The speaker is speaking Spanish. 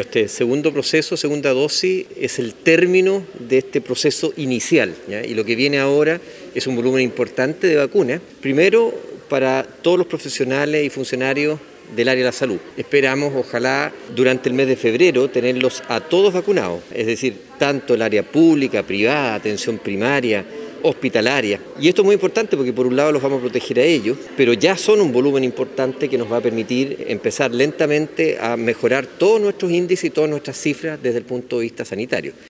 este segundo proceso, segunda dosis, es el término de este proceso inicial, ¿ya? Y lo que viene ahora es un volumen importante de vacunas. Primero, para todos los profesionales y funcionarios del área de la salud. Esperamos, ojalá, durante el mes de febrero tenerlos a todos vacunados, es decir, tanto el área pública, privada, atención primaria, hospitalaria. Y esto es muy importante porque por un lado los vamos a proteger a ellos, pero ya son un volumen importante que nos va a permitir empezar lentamente a mejorar todos nuestros índices y todas nuestras cifras desde el punto de vista sanitario.